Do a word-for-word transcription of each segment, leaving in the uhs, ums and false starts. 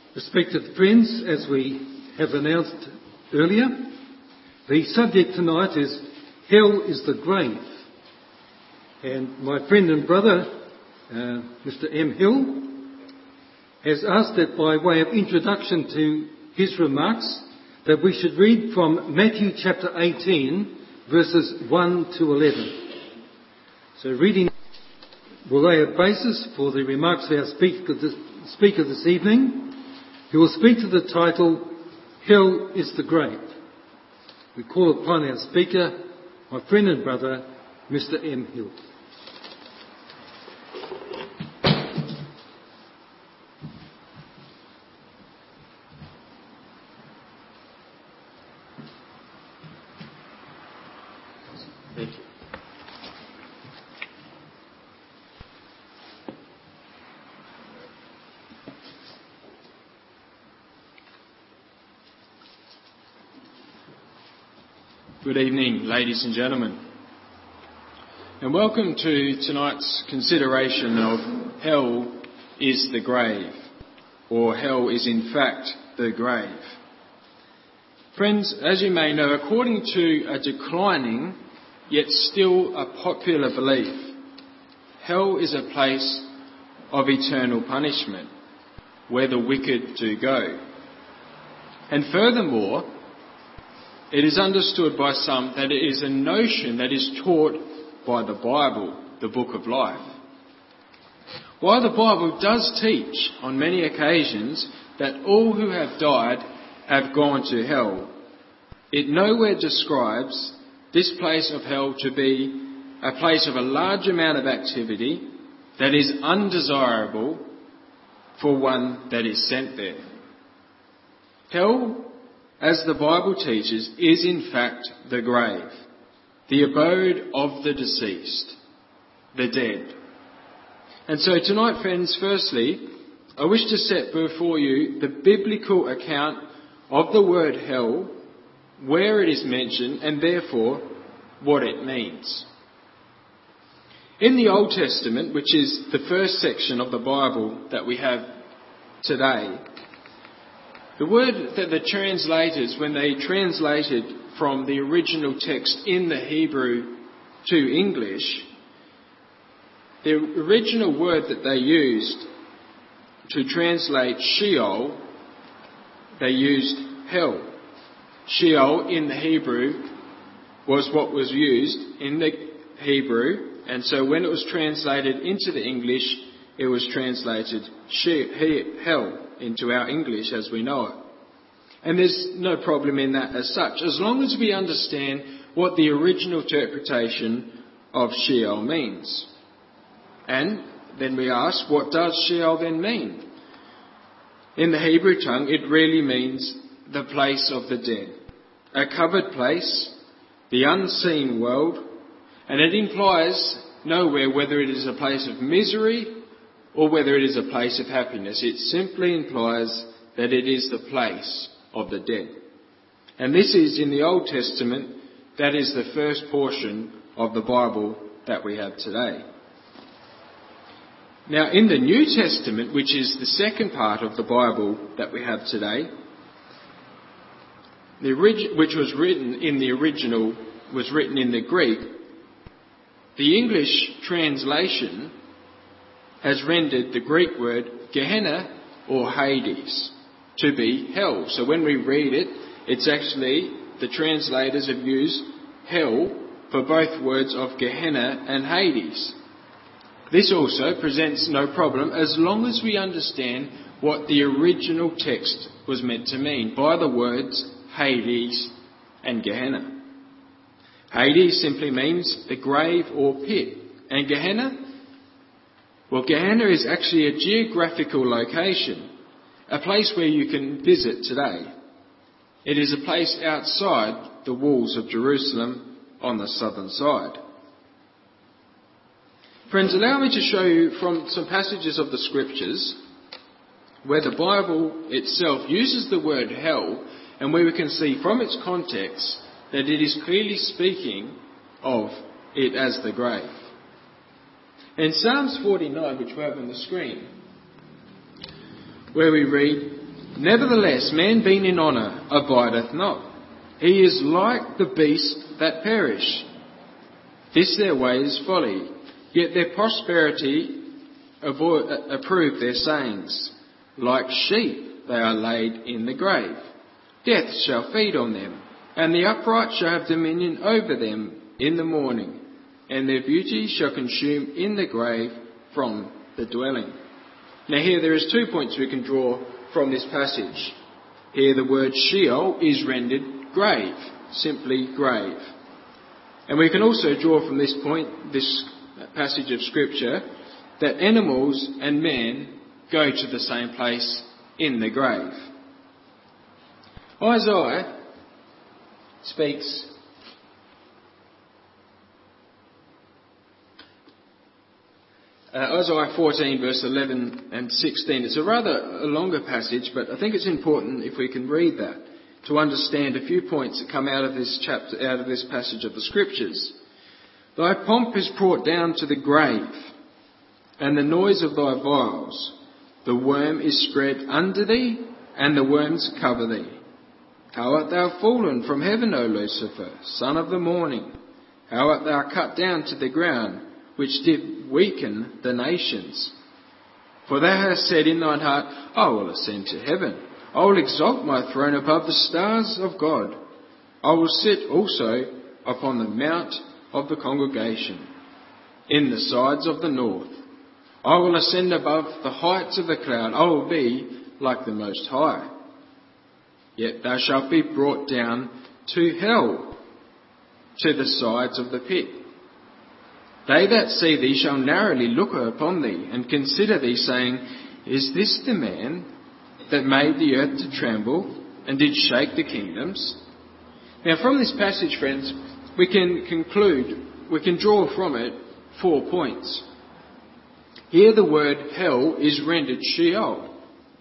Respected friends, as we have announced earlier, the subject tonight is Hell is the Grave. And my friend and brother, uh, Mister M. Hill, has asked that by way of introduction to his remarks, that we should read from Matthew chapter eighteen, verses one to eleven. So reading will lay a basis for the remarks of our speaker this evening, who will speak to the title, Hell is the Grave. We call upon our speaker, my friend and brother, Mister M. Hill. Thank you. Good evening, ladies and gentlemen, and welcome to tonight's consideration of Hell is the Grave, or Hell is in fact the grave. Friends, as you may know, according to a declining yet still a popular belief, hell is a place of eternal punishment where the wicked do go. And furthermore, it is understood by some that it is a notion that is taught by the Bible, the book of life. While the Bible does teach on many occasions that all who have died have gone to hell, it nowhere describes this place of hell to be a place of a large amount of activity that is undesirable for one that is sent there. Hell, as the Bible teaches, is in fact the grave, the abode of the deceased, the dead. And so tonight, friends, firstly, I wish to set before you the biblical account of the word hell, where it is mentioned, and therefore what it means. In the Old Testament, which is the first section of the Bible that we have today, the word that the translators, when they translated from the original text in the Hebrew to English, the original word that they used to translate Sheol, they used hell. Sheol in the Hebrew was what was used in the Hebrew, and so when it was translated into the English, it was translated hell into our English as we know it. And there's no problem in that as such, as long as we understand what the original interpretation of Sheol means. And then we ask, what does Sheol then mean? In the Hebrew tongue, it really means the place of the dead, a covered place, the unseen world, and it implies nowhere whether it is a place of misery or whether it is a place of happiness. It simply implies that it is the place of the dead. And this is, in the Old Testament, that is the first portion of the Bible that we have today. Now, in the New Testament, which is the second part of the Bible that we have today, the orig- which was written in the original, was written in the Greek, the English translation has rendered the Greek word Gehenna or Hades to be hell. So when we read it, it's actually, the translators have used hell for both words of Gehenna and Hades. This also presents no problem as long as we understand what the original text was meant to mean by the words Hades and Gehenna. Hades simply means the grave or pit. And Gehenna? Well, Gehenna is actually a geographical location, a place where you can visit today. It is a place outside the walls of Jerusalem on the southern side. Friends, allow me to show you from some passages of the Scriptures where the Bible itself uses the word hell, and where we can see from its context that it is clearly speaking of it as the grave. In Psalms forty-nine, which we have on the screen, where we read, Nevertheless, man being in honour abideth not. He is like the beasts that perish. This their way is folly, yet their prosperity avoid, approve their sayings. Like sheep they are laid in the grave. Death shall feed on them, and the upright shall have dominion over them in the morning, and their beauty shall consume in the grave from the dwelling. Now here there is two points we can draw from this passage. Here the word Sheol is rendered grave, simply grave. And we can also draw from this point, this passage of Scripture, that animals and men go to the same place in the grave. Isaiah speaks uh, Isaiah fourteen verse eleven and sixteen. It's a rather a longer passage, but I think it's important if we can read that to understand a few points that come out of this chapter, out of this passage of the Scriptures. Thy pomp is brought down to the grave, and the noise of thy vials. The worm is spread under thee, and the worms cover thee. How art thou fallen from heaven, O Lucifer, son of the morning? How art thou cut down to the ground, which did weaken the nations? For thou hast said in thine heart, I will ascend to heaven. I will exalt my throne above the stars of God. I will sit also upon the mount of the congregation, in the sides of the north. I will ascend above the heights of the cloud. I will be like the Most High. Yet thou shalt be brought down to hell, to the sides of the pit. They that see thee shall narrowly look upon thee, and consider thee, saying, Is this the man that made the earth to tremble, and did shake the kingdoms? Now from this passage, friends, we can conclude, we can draw from it four points. Here the word hell is rendered Sheol,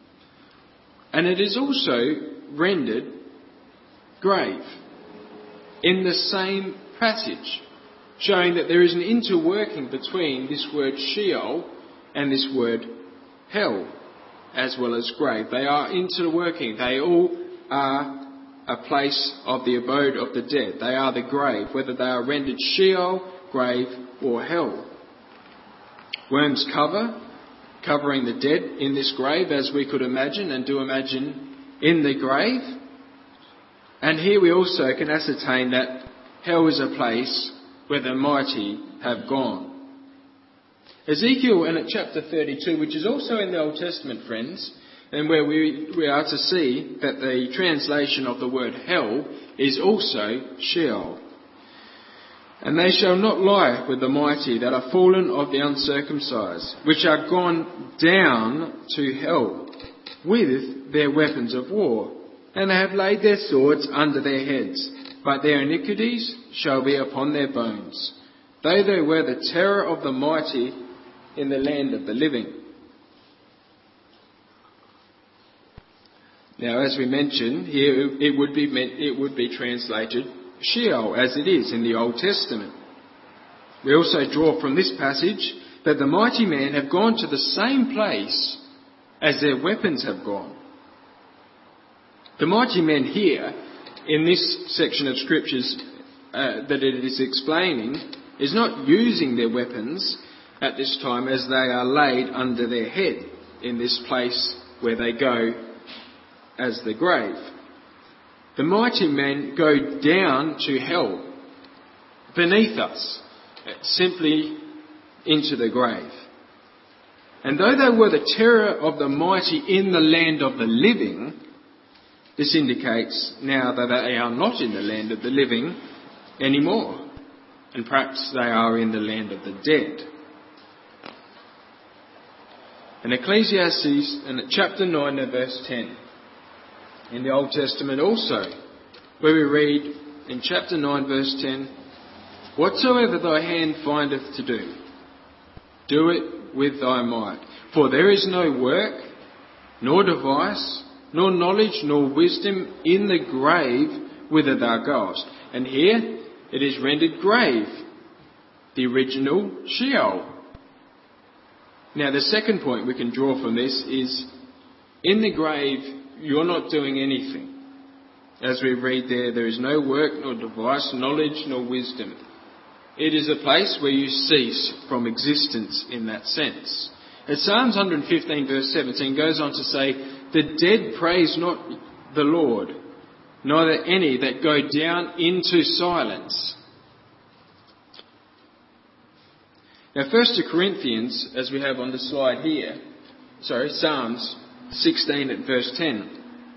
and it is also rendered grave in the same passage, showing that there is an interworking between this word Sheol and this word hell, as well as grave. They are interworking. They all are a place of the abode of the dead. They are the grave, whether they are rendered Sheol, grave, or hell. Worms cover, covering the dead in this grave, as we could imagine and do imagine in the grave. And here we also can ascertain that hell is a place where the mighty have gone. Ezekiel, in chapter thirty-two, which is also in the Old Testament, friends, and where we, we are to see that the translation of the word hell is also Sheol. And they shall not lie with the mighty that are fallen of the uncircumcised, which are gone down to hell with their weapons of war, and they have laid their swords under their heads, but their iniquities shall be upon their bones, though they were the terror of the mighty in the land of the living. Now, as we mentioned, here it would be meant, it would be translated Sheol, as it is in the Old Testament. We also draw from this passage that the mighty men have gone to the same place as their weapons have gone. The mighty men here, in this section of scriptures uh, that it is explaining, is not using their weapons at this time as they are laid under their head in this place where they go as the grave. The mighty men go down to hell, beneath us, simply into the grave. And though they were the terror of the mighty in the land of the living, this indicates now that they are not in the land of the living anymore, and perhaps they are in the land of the dead. In Ecclesiastes, in chapter nine and verse ten, in the Old Testament also, where we read in chapter nine verse ten, Whatsoever thy hand findeth to do, do it with thy might. For there is no work, nor device, nor knowledge, nor wisdom in the grave whither thou goest. And here it is rendered grave, the original Sheol. Now the second point we can draw from this is, in the grave you're not doing anything. As we read there, there is no work, nor device, knowledge, nor wisdom. It is a place where you cease from existence in that sense. And Psalms one fifteen verse seventeen goes on to say, the dead praise not the Lord, neither any that go down into silence. Now, First Corinthians, as we have on the slide here, sorry, Psalms sixteen at verse ten,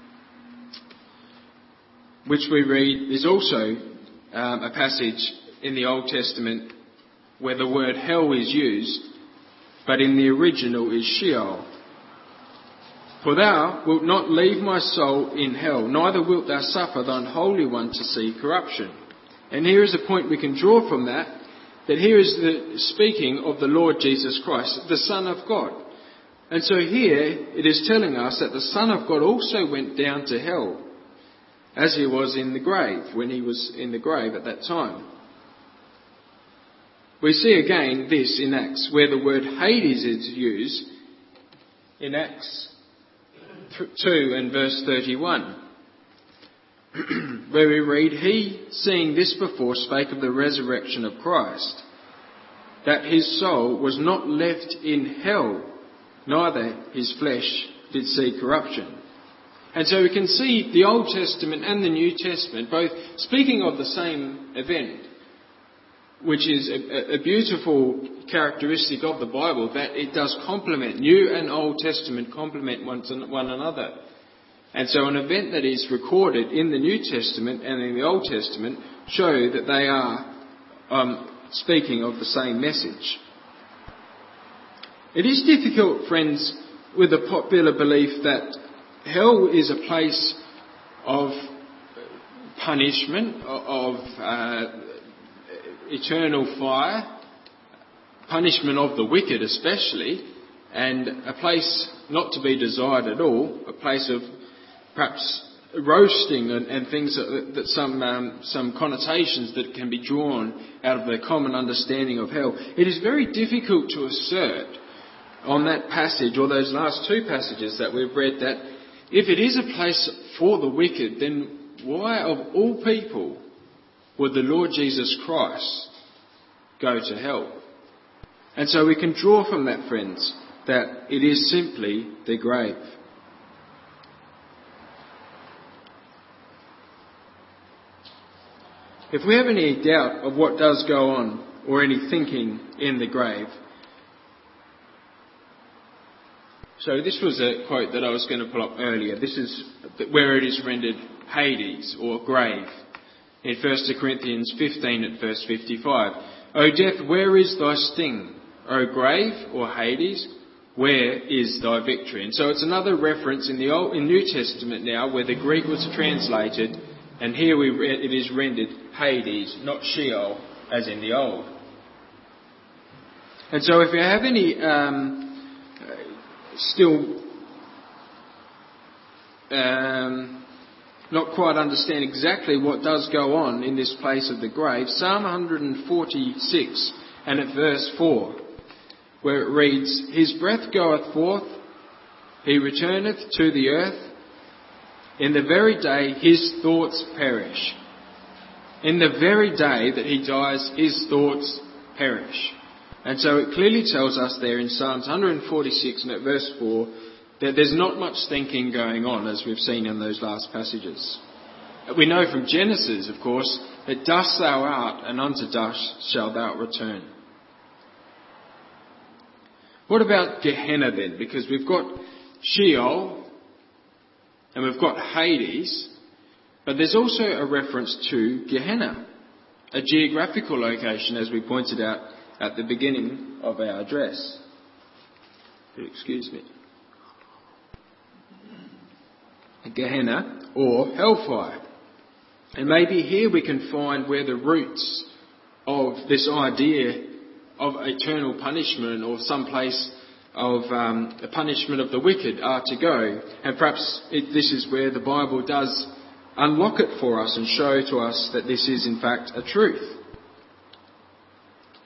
which we read is also um, a passage in the Old Testament where the word hell is used, but in the original is Sheol. For thou wilt not leave my soul in hell, neither wilt thou suffer thine Holy One to see corruption. And here is a point we can draw from that, that here is the speaking of the Lord Jesus Christ, the Son of God. And so here it is telling us that the Son of God also went down to hell, as he was in the grave, when he was in the grave at that time. We see again this in Acts, where the word Hades is used, in Acts two and verse thirty-one, where we read, he, seeing this before, spake of the resurrection of Christ, that his soul was not left in hell, neither his flesh did see corruption. And so we can see the Old Testament and the New Testament both speaking of the same event, which is a, a beautiful characteristic of the Bible, that it does complement, New and Old Testament complement one, to one another. And so an event that is recorded in the New Testament and in the Old Testament show that they are um, speaking of the same message. It is difficult, friends, with the popular belief that hell is a place of punishment, of uh, eternal fire, punishment of the wicked especially, and a place not to be desired at all, a place of perhaps roasting and, and things that, that some um, some connotations that can be drawn out of the common understanding of hell. It is very difficult to assert on that passage, or those last two passages that we've read, that if it is a place for the wicked, then why of all people would the Lord Jesus Christ go to hell? And so we can draw from that, friends, that it is simply the grave. If we have any doubt of what does go on, or any thinking in the grave, so this was a quote that I was going to pull up earlier. This is where it is rendered Hades, or grave, in First Corinthians fifteen at verse fifty-five. O death, where is thy sting? O grave, or Hades, where is thy victory? And so it's another reference in the Old, in New Testament now, where the Greek was translated, and here we re- it is rendered Hades, not Sheol, as in the Old. And so if you have any um, still um, not quite understand exactly what does go on in this place of the grave, Psalm one forty-six and at verse four, where it reads, his breath goeth forth, he returneth to the earth, in the very day his thoughts perish. In the very day that he dies, his thoughts perish. And so it clearly tells us there in Psalms one forty-six and at verse four that there's not much thinking going on, as we've seen in those last passages. We know from Genesis, of course, that dust thou art, and unto dust shalt thou return. What about Gehenna then? Because we've got Sheol and we've got Hades, but there's also a reference to Gehenna, a geographical location, as we pointed out at the beginning of our address. Excuse me. Gehenna, or hellfire. And maybe here we can find where the roots of this idea of eternal punishment, or some place of um, the punishment of the wicked, are to go. And perhaps it, this is where the Bible does unlock it for us and show to us that this is in fact a truth.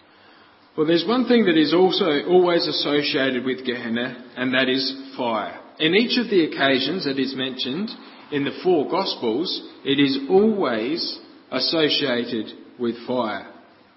Well, there's one thing that is also always associated with Gehenna, and that is fire. in each of the occasions that is mentioned in the four Gospels, it is always associated with fire.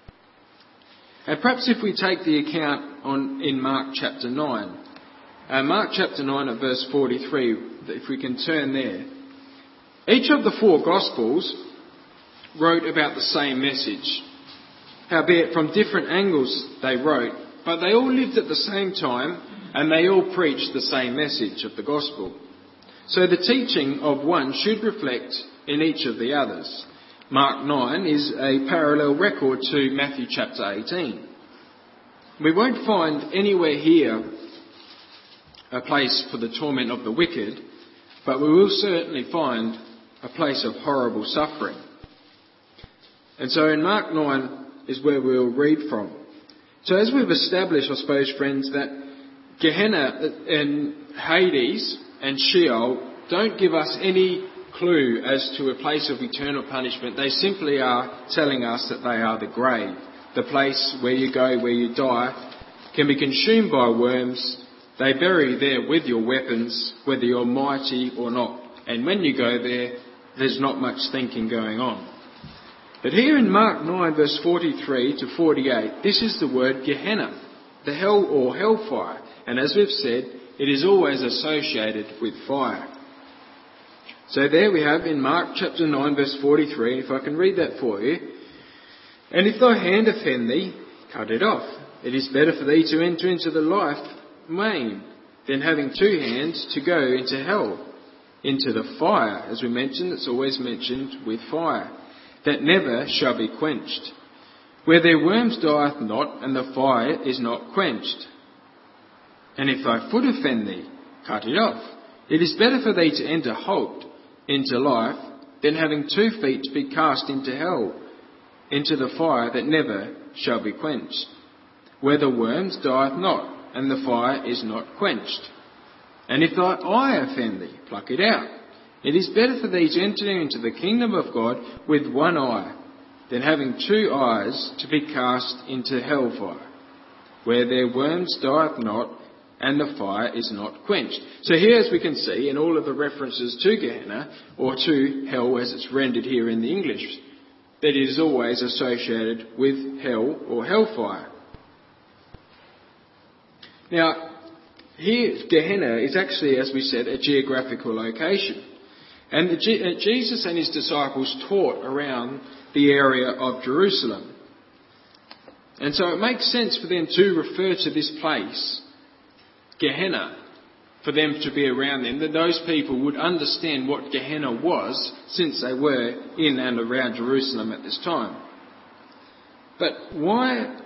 And perhaps if we take the account on in Mark chapter nine, uh, Mark chapter nine at verse forty-three, if we can turn there. Each of the four Gospels wrote about the same message, howbeit from different angles they wrote, but they all lived at the same time and they all preached the same message of the Gospel. So the teaching of one should reflect in each of the others. Mark nine is a parallel record to Matthew chapter eighteen. We won't find anywhere here a place for the torment of the wicked, but we will certainly find a place of horrible suffering. And so in Mark nine is where we'll read from. So as we've established, I suppose, friends, that Gehenna and Hades and Sheol don't give us any clue as to a place of eternal punishment. They simply are telling us that they are the grave, the place where you go, where you die, can be consumed by worms. They bury there with your weapons, whether you're mighty or not. And when you go there, there's not much thinking going on. But here in Mark nine verse forty-three to forty-eight, this is the word Gehenna, the hell or hellfire. And as we've said, it is always associated with fire. So there we have in Mark chapter nine verse forty-three, if I can read that for you. And if thy hand offend thee, cut it off. It is better for thee to enter into the life maimed than having two hands to go into hell, into the fire. As we mentioned, it's always mentioned with fire, that never shall be quenched, where their worms dieth not, and the fire is not quenched. And if thy foot offend thee, cut it off. It is better for thee to enter halt into life than having two feet to be cast into hell, into the fire that never shall be quenched, where the worms dieth not, and the fire is not quenched. And if thy eye offend thee, pluck it out. It is better for thee to enter into the kingdom of God with one eye, than having two eyes to be cast into hellfire, where their worms dieth not, and the fire is not quenched. So here, as we can see, in all of the references to Gehenna, or to hell as it's rendered here in the English, that it is always associated with hell or hellfire. Now, here Gehenna is actually, as we said, a geographical location. And the, uh, Jesus and his disciples taught around the area of Jerusalem. And so it makes sense for them to refer to this place, Gehenna, for them to be around them, that those people would understand what Gehenna was, since they were in and around Jerusalem at this time. But why,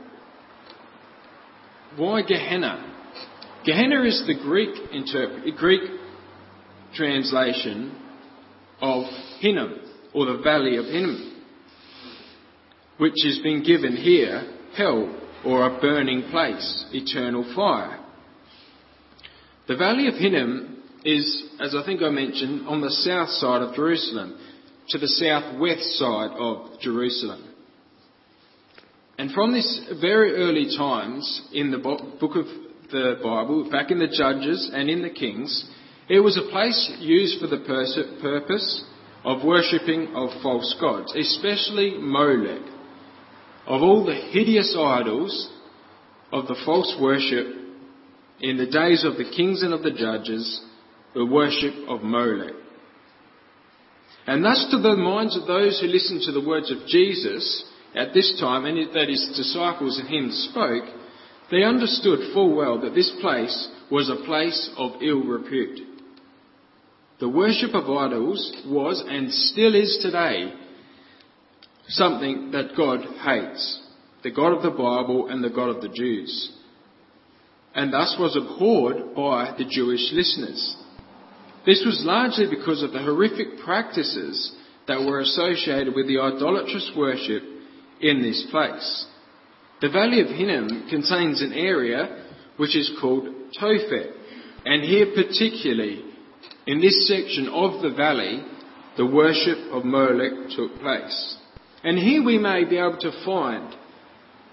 why Gehenna? Gehenna is the Greek interpret, Greek translation of Hinnom, or the Valley of Hinnom, which has been given here hell, or a burning place, eternal fire. The Valley of Hinnom is, as I think I mentioned, on the south side of Jerusalem, to the southwest side of Jerusalem. And from this very early times in the book of the Bible, back in the Judges and in the Kings, it was a place used for the purpose of worshipping of false gods, especially Molech. Of all the hideous idols of the false worship in the days of the kings and of the judges, the worship of Molech. And thus to the minds of those who listened to the words of Jesus at this time, and that his disciples and him spoke, they understood full well that this place was a place of ill repute. The worship of idols was, and still is today, something that God hates, the God of the Bible and the God of the Jews, and thus was abhorred by the Jewish listeners. This was largely because of the horrific practices that were associated with the idolatrous worship in this place. The Valley of Hinnom contains an area which is called Tophet, and here particularly, in this section of the valley, the worship of Molech took place. And here we may be able to find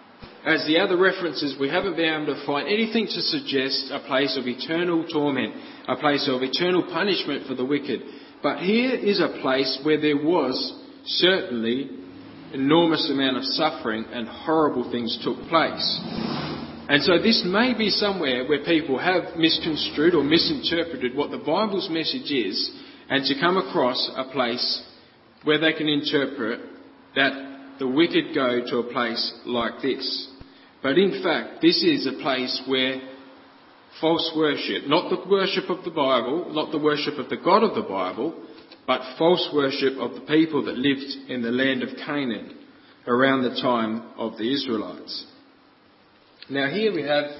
as the other references, we haven't been able to find anything to suggest a place of eternal torment, a place of eternal punishment for the wicked. But here is a place where there was certainly enormous amount of suffering and horrible things took place. And so this may be somewhere where people have misconstrued or misinterpreted what the Bible's message is, and to come across a place where they can interpret that the wicked go to a place like this. But in fact, this is a place where false worship, not the worship of the Bible, not the worship of the God of the Bible, but false worship of the people that lived in the land of Canaan around the time of the Israelites. Now here we have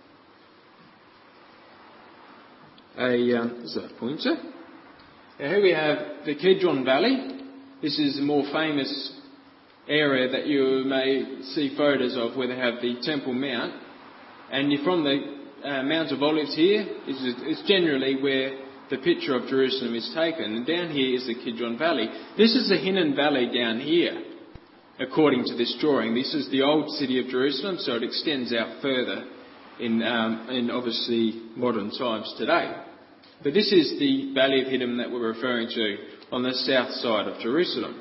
a, um, is that a pointer? Now here we have the Kidron Valley. This is a more famous area that you may see photos of where they have the Temple Mount. And you're from the uh, Mount of Olives here, is, is generally where the picture of Jerusalem is taken. And down here is the Kidron Valley. This is the Hinnom Valley down here. According to this drawing, this is the old city of Jerusalem, so it extends out further in, um, in obviously modern times today. But this is the Valley of Hinnom that we're referring to on the south side of Jerusalem.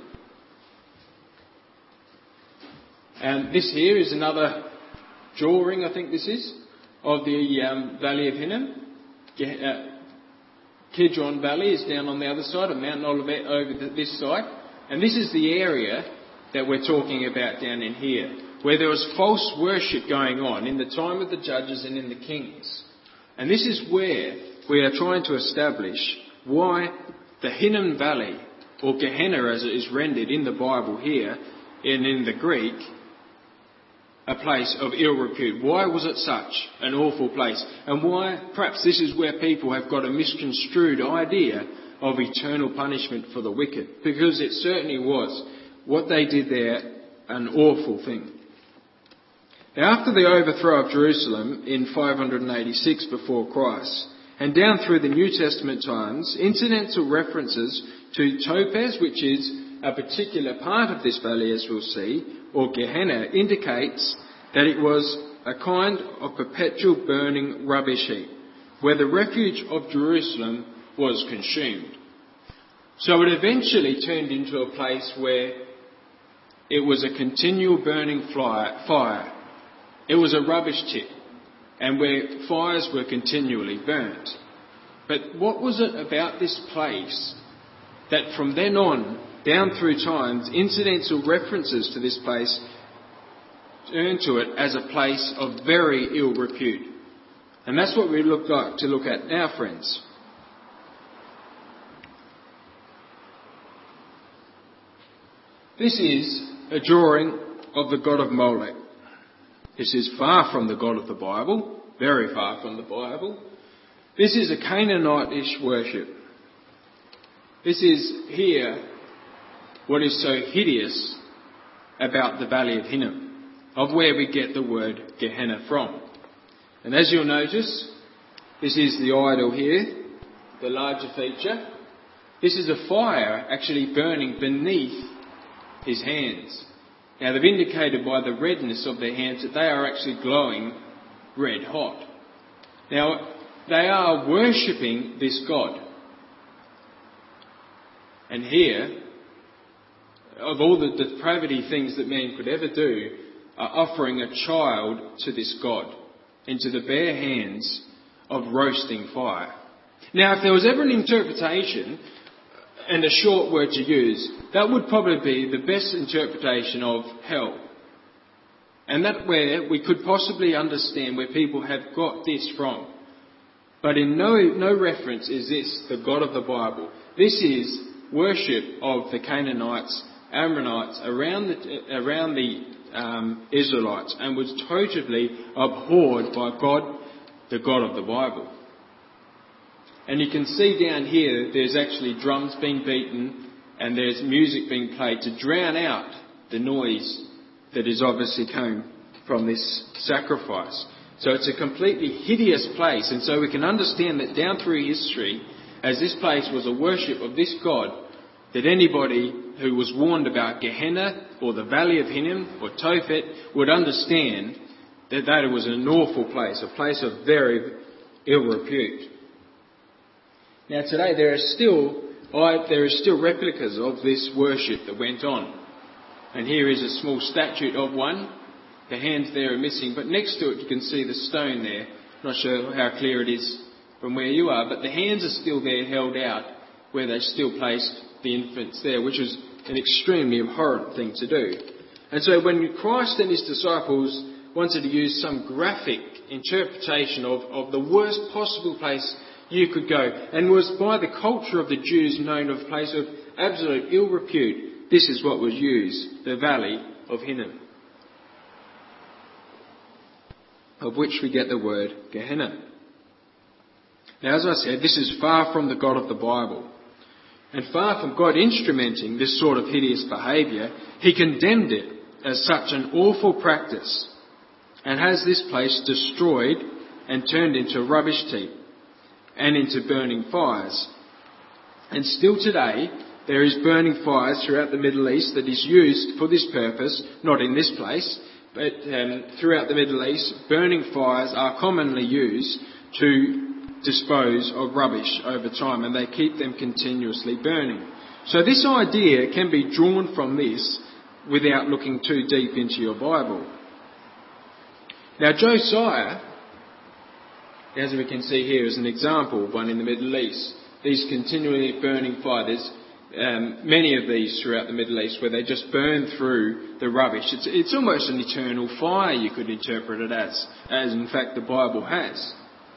And this here is another drawing, I think this is, of the um, Valley of Hinnom. Uh, Kidron Valley is down on the other side of Mount Olivet over this side. And this is the area that we're talking about down in here, where there was false worship going on in the time of the judges and in the kings. And this is where we are trying to establish why the Hinnom Valley, or Gehenna as it is rendered in the Bible here, and in the Greek, a place of ill repute. Why was it such an awful place? And why, perhaps this is where people have got a misconstrued idea of eternal punishment for the wicked. Because it certainly was, what they did there, an awful thing. Now, after the overthrow of Jerusalem in five hundred eighty-six before Christ, and down through the New Testament times, incidental references to Topaz, which is a particular part of this valley, as we'll see, or Gehenna, indicates that it was a kind of perpetual burning rubbish heap, where the refuge of Jerusalem was consumed. So it eventually turned into a place where it was a continual burning fire. It was a rubbish tip, and where fires were continually burnt. But what was it about this place that from then on, down through times, incidental references to this place turned to it as a place of very ill repute? And that's what we look like to look at now, friends. This is a drawing of the god of Molech. This is far from the God of the Bible, very far from the Bible. This is a Canaanite-ish worship. This is here what is so hideous about the Valley of Hinnom, of where we get the word Gehenna from. And as you'll notice, this is the idol here, the larger feature. This is a fire actually burning beneath his hands. Now, they've indicated by the redness of their hands that they are actually glowing red hot. Now, they are worshipping this god. And here, of all the depravity things that man could ever do, are offering a child to this god into the bare hands of roasting fire. Now, if there was ever an interpretation and a short word to use, that would probably be the best interpretation of hell. And that where we could possibly understand where people have got this from. But in no, no reference is this the God of the Bible. This is worship of the Canaanites, Amorites around the, around the um, Israelites, and was totally abhorred by God, the God of the Bible. And you can see down here there's actually drums being beaten and there's music being played to drown out the noise that is obviously coming from this sacrifice. So it's a completely hideous place, and so we can understand that down through history, as this place was a worship of this God, that anybody who was warned about Gehenna or the Valley of Hinnom or Tophet would understand that that it was an awful place, a place of very ill repute. Now today there are still I, there are still replicas of this worship that went on. And here is a small statue of one. The hands there are missing, but next to it you can see the stone there. Not sure how clear it is from where you are, but the hands are still there held out where they still placed the infants there, which was an extremely abhorrent thing to do. And so when Christ and his disciples wanted to use some graphic interpretation of, of the worst possible place you could go, and was by the culture of the Jews known of a place of absolute ill repute, this is what was used, the Valley of Hinnom, of which we get the word Gehenna. Now, as I said, this is far from the God of the Bible. And far from God instrumenting this sort of hideous behaviour, he condemned it as such an awful practice and has this place destroyed and turned into a rubbish heap and into burning fires. And still today, there is burning fires throughout the Middle East that is used for this purpose, not in this place, but um, throughout the Middle East, burning fires are commonly used to dispose of rubbish over time, and they keep them continuously burning. So this idea can be drawn from this without looking too deep into your Bible. Now Josiah, as we can see here, is an example of one in the Middle East. These continually burning fires, um, many of these throughout the Middle East, where they just burn through the rubbish. It's, it's almost an eternal fire, you could interpret it as, as in fact the Bible has.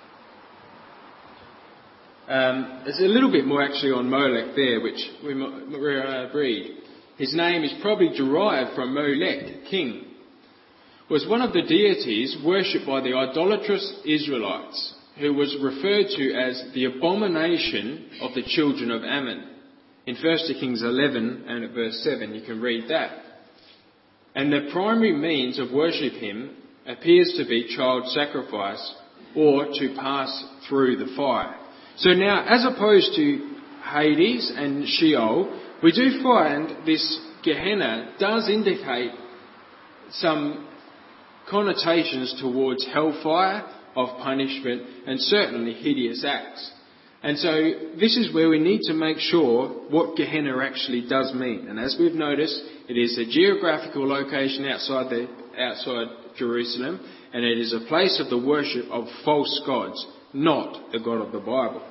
Um, there's a little bit more actually on Molech there, which we uh, read. His name is probably derived from Molech, king. Was one of the deities worshipped by the idolatrous Israelites, who was referred to as the abomination of the children of Ammon. In First Kings eleven and at verse seven you can read that. And the primary means of worship him appears to be child sacrifice or to pass through the fire. So now, as opposed to Hades and Sheol, we do find this Gehenna does indicate some connotations towards hellfire, of punishment, and certainly hideous acts. And so this is where we need to make sure what Gehenna actually does mean. And as we've noticed, it is a geographical location outside the outside Jerusalem, and it is a place of the worship of false gods, not the God of the Bible.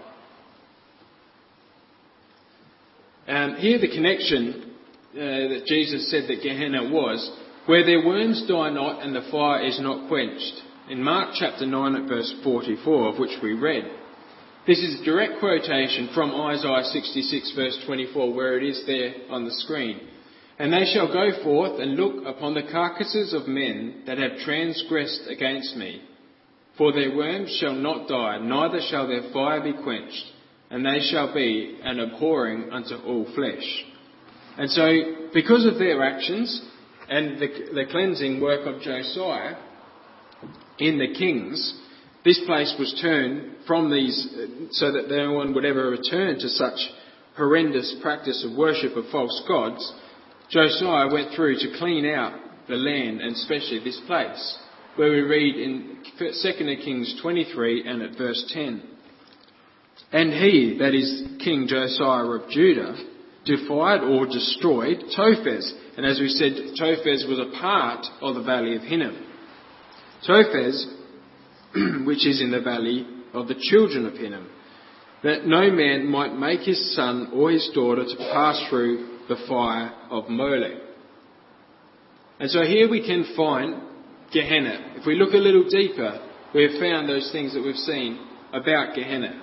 Um, here the connection uh, that Jesus said that Gehenna was, where their worms die not and the fire is not quenched. In Mark chapter nine at verse forty-four, of which we read. This is a direct quotation from Isaiah sixty-six verse twenty-four, where it is there on the screen. And they shall go forth and look upon the carcasses of men that have transgressed against me. For their worms shall not die, neither shall their fire be quenched, and they shall be an abhorring unto all flesh. And so, because of their actions and the, the cleansing work of Josiah in the kings, this place was turned from these, so that no one would ever return to such horrendous practice of worship of false gods. Josiah went through to clean out the land, and especially this place, where we read in Second Kings twenty-three and at verse ten. And he, that is King Josiah of Judah, defied or destroyed Tophaz. And as we said, Tophaz was a part of the Valley of Hinnom. Tophaz, which is in the valley of the children of Hinnom, that no man might make his son or his daughter to pass through the fire of Molech. And so here we can find Gehenna. If we look a little deeper, we have found those things that we've seen about Gehenna.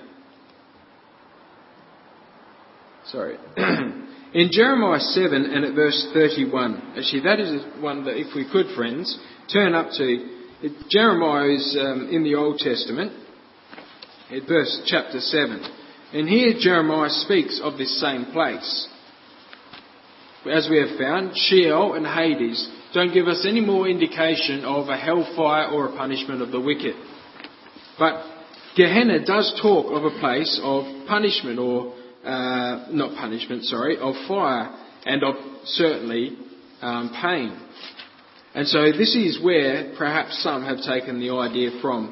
Sorry. In Jeremiah seven and at verse thirty-one, actually that is one that if we could, friends, turn up to. Jeremiah is um, in the Old Testament, at verse chapter seven. And here Jeremiah speaks of this same place. As we have found, Sheol and Hades don't give us any more indication of a hellfire or a punishment of the wicked. But Gehenna does talk of a place of punishment or, uh, not punishment, sorry, of fire. and of certainly um, pain. And so this is where perhaps some have taken the idea from.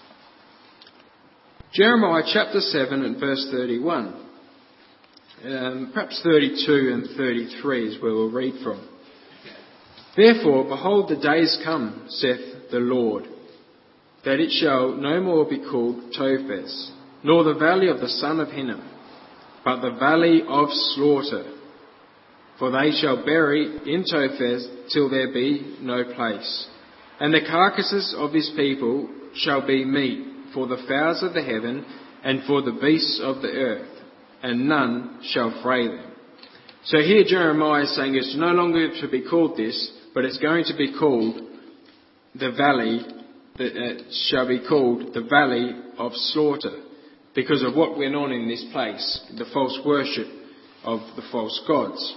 Jeremiah chapter seven and verse thirty-one. Um, perhaps thirty-two and thirty-three is where we'll read from. Therefore, behold, the days come, saith the Lord, that it shall no more be called Topheth, nor the valley of the son of Hinnom, but the valley of slaughter. For they shall bury in Topheth till there be no place. And the carcasses of his people shall be meat for the fowls of the heaven and for the beasts of the earth, and none shall fray them. So here Jeremiah is saying it's no longer to be called this, but it's going to be called the valley, that uh, shall be called the valley of slaughter, because of what went on in this place, the false worship of the false gods.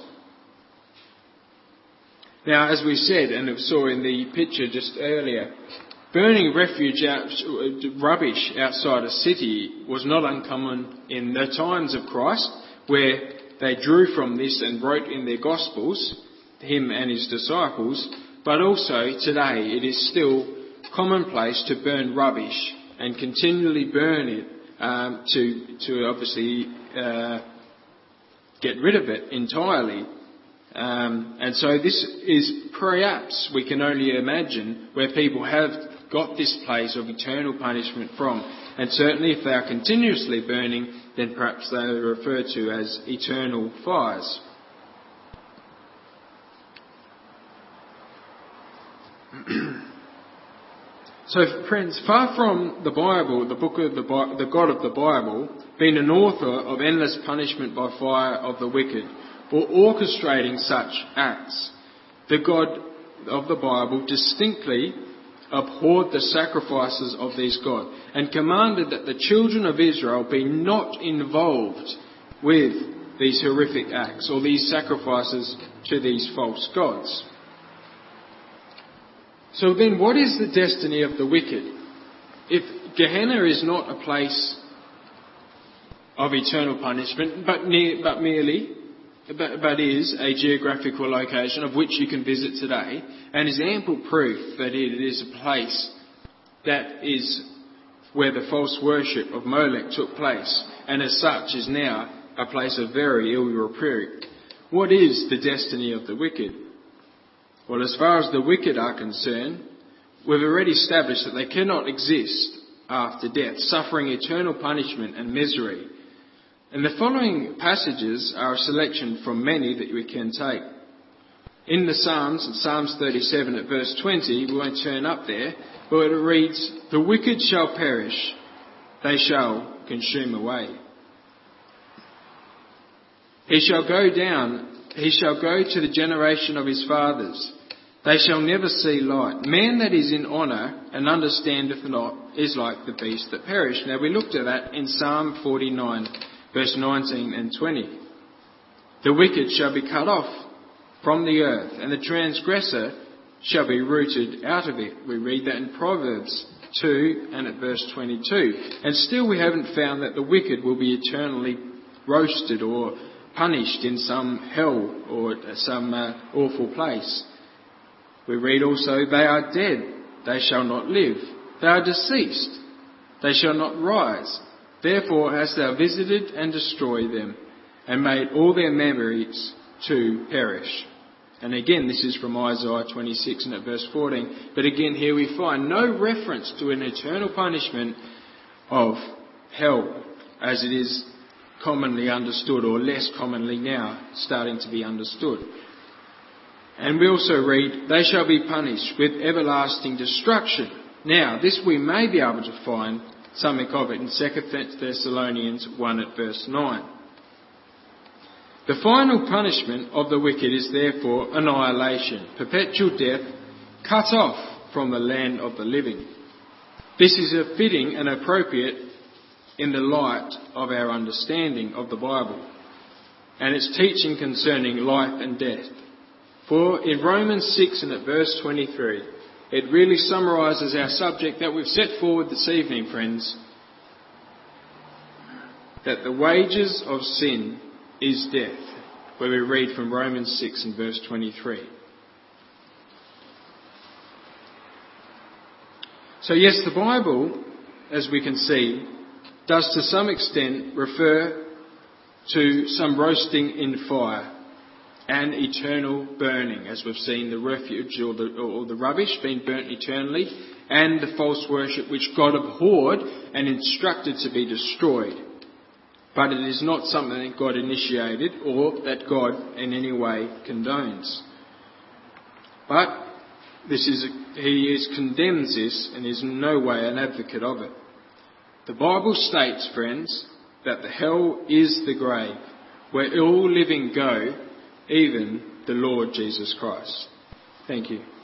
Now, as we said, and we saw in the picture just earlier, burning refuge out, rubbish outside a city was not uncommon in the times of Christ, where they drew from this and wrote in their Gospels, him and his disciples, but also today it is still commonplace to burn rubbish and continually burn it um, to, to obviously uh, get rid of it entirely. Um, and so this is perhaps, we can only imagine, where people have got this place of eternal punishment from. And certainly if they are continuously burning, then perhaps they are referred to as eternal fires. So friends, far from the Bible, the book of the, Bi- the God of the Bible, being an author of endless punishment by fire of the wicked, or orchestrating such acts, the God of the Bible distinctly abhorred the sacrifices of these gods and commanded that the children of Israel be not involved with these horrific acts or these sacrifices to these false gods. So then what is the destiny of the wicked? If Gehenna is not a place of eternal punishment, but, near, but merely But, but is a geographical location of which you can visit today, and is ample proof that it is a place that is where the false worship of Molech took place, and as such is now a place of very ill repute. What is the destiny of the wicked? Well, as far as the wicked are concerned, we've already established that they cannot exist after death, suffering eternal punishment and misery. And the following passages are a selection from many that we can take. In the Psalms, in Psalms thirty-seven at verse twenty, we won't turn up there, but it reads, "The wicked shall perish, they shall consume away. He shall go down, he shall go to the generation of his fathers. They shall never see light. Man that is in honour and understandeth not is like the beast that perish." Now we looked at that in Psalm forty-nine. Verse nineteen and twenty. "The wicked shall be cut off from the earth, and the transgressor shall be rooted out of it." We read that in Proverbs two and at verse twenty-two. And still we haven't found that the wicked will be eternally roasted or punished in some hell or some uh, awful place. We read also, "They are dead, they shall not live. They are deceased, they shall not rise. Therefore hast thou visited and destroyed them, and made all their memories to perish." And again, this is from Isaiah twenty-six and at verse fourteen. But again, here we find no reference to an eternal punishment of hell, as it is commonly understood, or less commonly now starting to be understood. And we also read, "They shall be punished with everlasting destruction." Now, this we may be able to find something of it in Second Thessalonians one at verse nine. The final punishment of the wicked is therefore annihilation, perpetual death, cut off from the land of the living. This is a fitting and appropriate in the light of our understanding of the Bible and its teaching concerning life and death. For in Romans six and at verse twenty-three, it really summarises our subject that we've set forward this evening, friends. That the wages of sin is death, where we read from Romans six and verse twenty-three. So yes, the Bible, as we can see, does to some extent refer to some roasting in fire and eternal burning, as we've seen the refuge or the, or the rubbish being burnt eternally, and the false worship which God abhorred and instructed to be destroyed. But it is not something that God initiated or that God in any way condones. But this is he is condemns this and is in no way an advocate of it. The Bible states, friends, that the hell is the grave, where all living go, even the Lord Jesus Christ. Thank you.